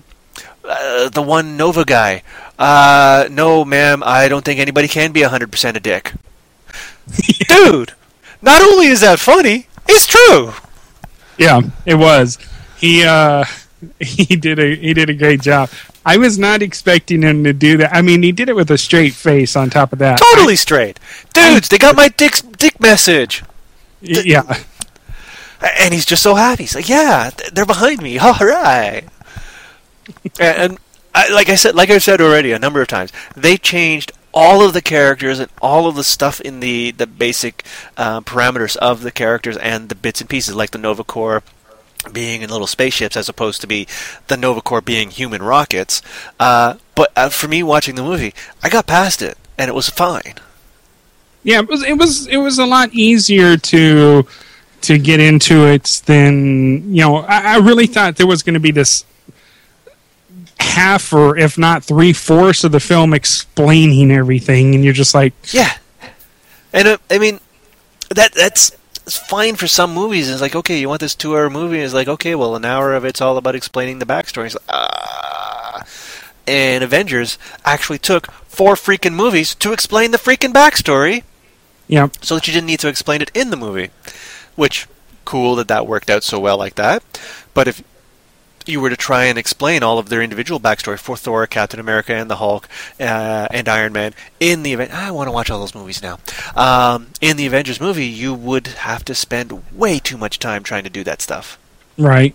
Nova guy. No, ma'am, I don't think anybody can be 100% a dick. Dude! Not only is that funny, it's true! Yeah, it was. He He did a great job. I was not expecting him to do that. I mean, he did it with a straight face on top of that. Totally straight. Dudes, they got my dick message. Yeah. And he's just so happy. He's like, yeah, they're behind me. All right. And like I've said already a number of times, they changed all of the characters and all of the stuff in the basic parameters of the characters and the bits and pieces, like the Nova Corps being in little spaceships as opposed to be the Nova Corps being human rockets. But for me, watching the movie, I got past it, and it was fine. Yeah, it was a lot easier to get into it than, you know, I really thought there was going to be this half or if not 3/4 of the film explaining everything, and you're just like, yeah. And I mean, that's fine for some movies. It's like, okay, you want this 2-hour movie? It's like, okay, well, an hour of it's all about explaining the backstory. It's like, and Avengers actually took 4 freaking movies to explain the freaking backstory. yeah, So that you didn't need to explain it in the movie. Which, cool that worked out so well like that. But if you were to try and explain all of their individual backstory for Thor, Captain America, and the Hulk, and Iron Man in the event, I want to watch all those movies now. In the Avengers movie, you would have to spend way too much time trying to do that stuff. right.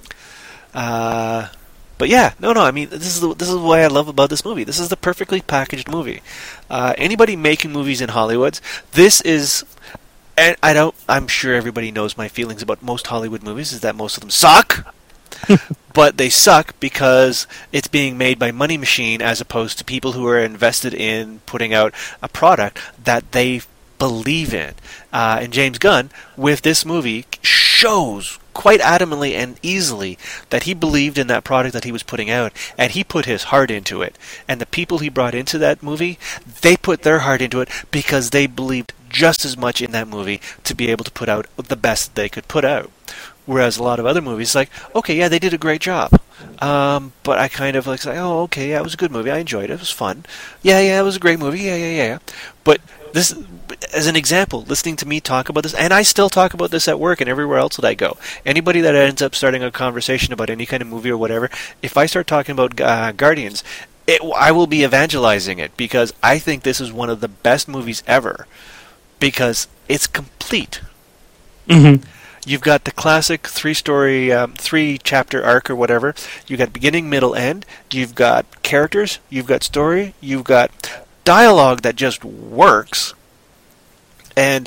But yeah, no. I mean, this is what I love about this movie. This is the perfectly packaged movie. Anybody making movies in Hollywood, this is. And I'm sure everybody knows my feelings about most Hollywood movies, is that most of them suck. But they suck because it's being made by Money Machine as opposed to people who are invested in putting out a product that they believe in. And James Gunn, with this movie, shows quite adamantly and easily that he believed in that product that he was putting out, and he put his heart into it. And the people he brought into that movie, they put their heart into it because they believed just as much in that movie to be able to put out the best they could put out. Whereas a lot of other movies, like, okay, yeah, they did a great job. But I kind of like say, oh, okay, yeah, it was a good movie. I enjoyed it. It was fun. Yeah, it was a great movie. Yeah. But this, as an example, listening to me talk about this, and I still talk about this at work and everywhere else that I go. Anybody that ends up starting a conversation about any kind of movie or whatever, if I start talking about Guardians, I will be evangelizing it because I think this is one of the best movies ever because it's complete. Mm-hmm. You've got the classic 3-chapter arc or whatever. You've got beginning, middle, end. You've got characters. You've got story. You've got dialogue that just works. And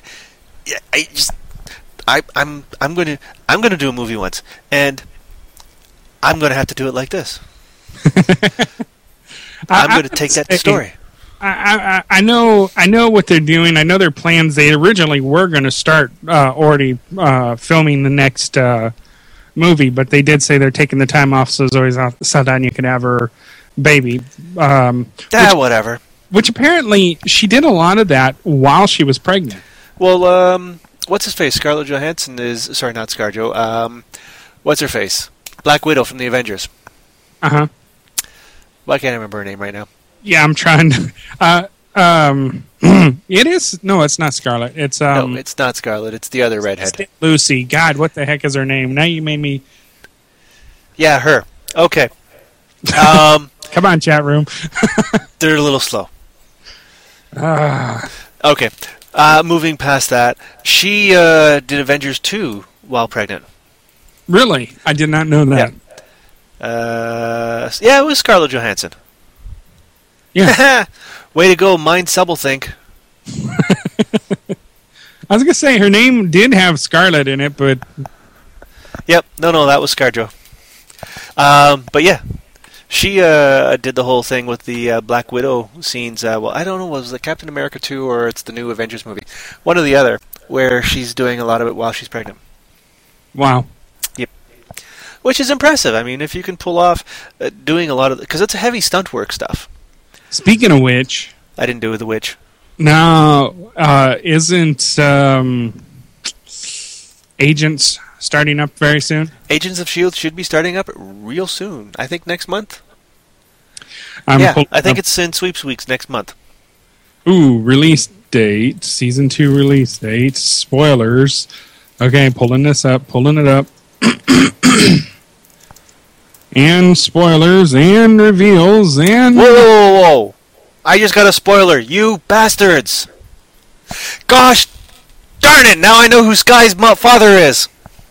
I'm gonna do a movie once, and I'm gonna have to do it like this. I'm gonna take that story. I know what they're doing. I know their plans. They originally were going to start already filming the next movie, but they did say they're taking the time off so Zoe Saldana can have her baby. Whatever. Which apparently she did a lot of that while she was pregnant. Well, what's his face? Scarlett Johansson is... Sorry, not ScarJo. What's her face? Black Widow from the Avengers. Uh-huh. Why can't I remember her name right now? Yeah, I'm trying to... it is... No, it's not Scarlett. It's... no, it's not Scarlett. It's the other redhead. Lucy. God, what the heck is her name? Now you made me... Yeah, her. Okay. Come on, chat room. They're a little slow. Okay. Moving past that, she did Avengers 2 while pregnant. Really? I did not know that. Yeah, it was Scarlett Johansson. Yeah. Way to go, mind Doublethink. I was going to say, her name did have Scarlett in it, but... Yep. No, that was ScarJo. But yeah, she did the whole thing with the Black Widow scenes. Well, I don't know, was it Captain America 2 or it's the new Avengers movie? One or the other, where she's doing a lot of it while she's pregnant. Wow. Yep. Which is impressive. I mean, if you can pull off doing a lot of... Because it's a heavy stunt work stuff. Speaking of which... I didn't do it with The Witch. Now, isn't Agents starting up very soon? Agents of S.H.I.E.L.D. should be starting up real soon. I think next month. I think it's in Sweeps Weeks next month. Ooh, release date. Season 2 release date. Spoilers. Okay, pulling it up. and spoilers and reveals and Whoa! I just got a spoiler. You bastards! Gosh darn it! Now I know who Sky's father is.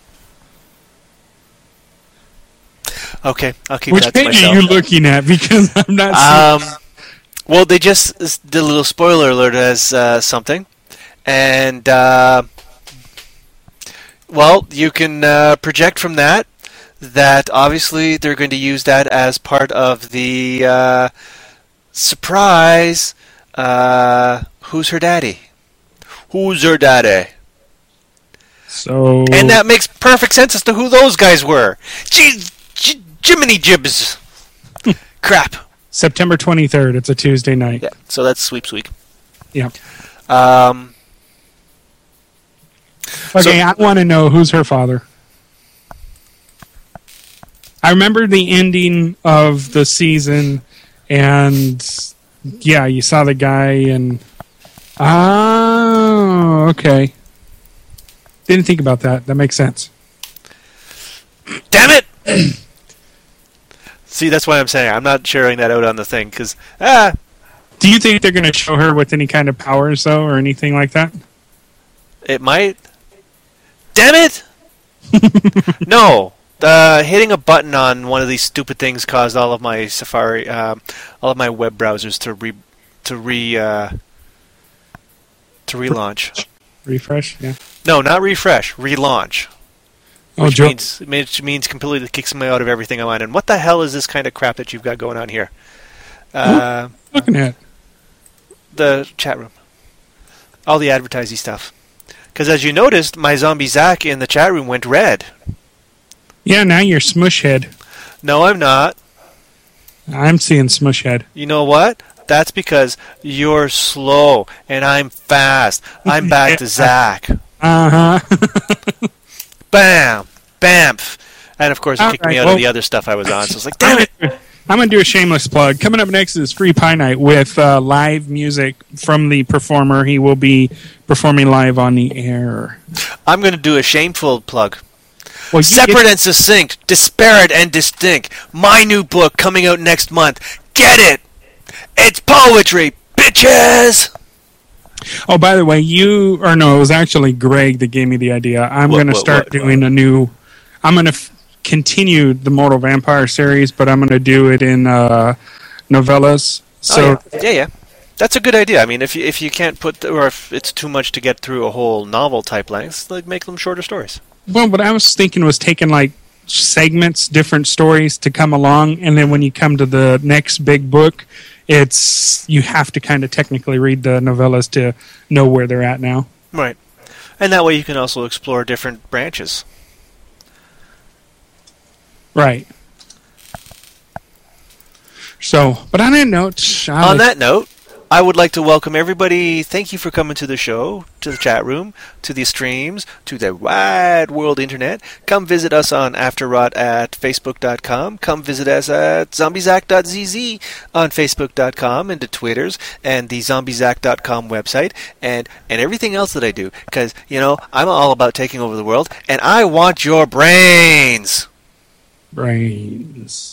Okay, I'll keep which that to page myself. are you looking at? Because I'm not. Well, they just did a little spoiler alert as something, and well, you can project from that obviously they're going to use that as part of the surprise. Who's her daddy? Who's her daddy? So And that makes perfect sense as to who those guys were. Jiminy Jibs. Crap. September 23rd. It's a Tuesday night. Yeah, so that's Sweeps Week. Yeah. Um, Okay, I want to know who's her father. I remember the ending of the season, and yeah, you saw the guy, and okay. Didn't think about that. That makes sense. damn it! See, that's why I'm saying I'm not sharing that out on the thing, because, Do you think they're going to show her with any kind of powers, though, or anything like that? it might. Damn it! No. Hitting a button on one of these stupid things caused all of my Safari, all of my web browsers to relaunch. Refresh, yeah. No, not refresh. Relaunch. Oh, Which Joe. means completely kicks me out of everything I'm on. And what the hell is this kind of crap that you've got going on here? Looking at The chat room. All the advertising stuff. Because as you noticed, my zombie Zach in the chat room went red. Yeah, now you're Smushhead. No, I'm not. I'm seeing Smushhead. You know what? That's because you're slow and I'm fast. I'm back to Zach. Uh-huh. Bam! Bamf! And of course, it kicked me out Alright, of the other stuff I was on, so I was like, damn it! I'm going to do a shameless plug. Coming up next is Free Pie Night with live music from the performer. He will be performing live on the air. I'm going to do a shameful plug. Well, Separate and succinct, disparate and distinct. My new book coming out next month. Get it! It's poetry, bitches! Oh, by the way, it was actually Greg that gave me the idea. I'm going to start doing a new... I'm going to continue the Mortal Vampire series, but I'm going to do it in novellas. So Yeah. That's a good idea. I mean, if you can't or if it's too much to get through a whole novel type length, like make them shorter stories. Well, what I was thinking was taking like segments, different stories to come along, and then when you come to the next big book, you have to kind of technically read the novellas to know where they're at now. Right. And that way you can also explore different branches. Right. So, but on that note... On that note, I would like to welcome everybody. Thank you for coming to the show, to the chat room, to the streams, to the wide world internet. Come visit us on AfterRot at Facebook.com. Come visit us at zombiezack.zz on Facebook.com and the Twitters and the zombiezack.com website and everything else that I do. Because, I'm all about taking over the world and I want your brains. Brains.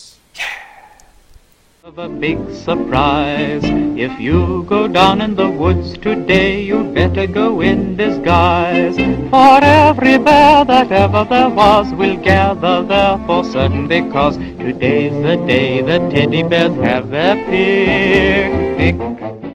Of a big surprise. If you go down in the woods today, you better go in disguise. For every bear that ever there was will gather there for certain, because today's the day the teddy bears have their pick.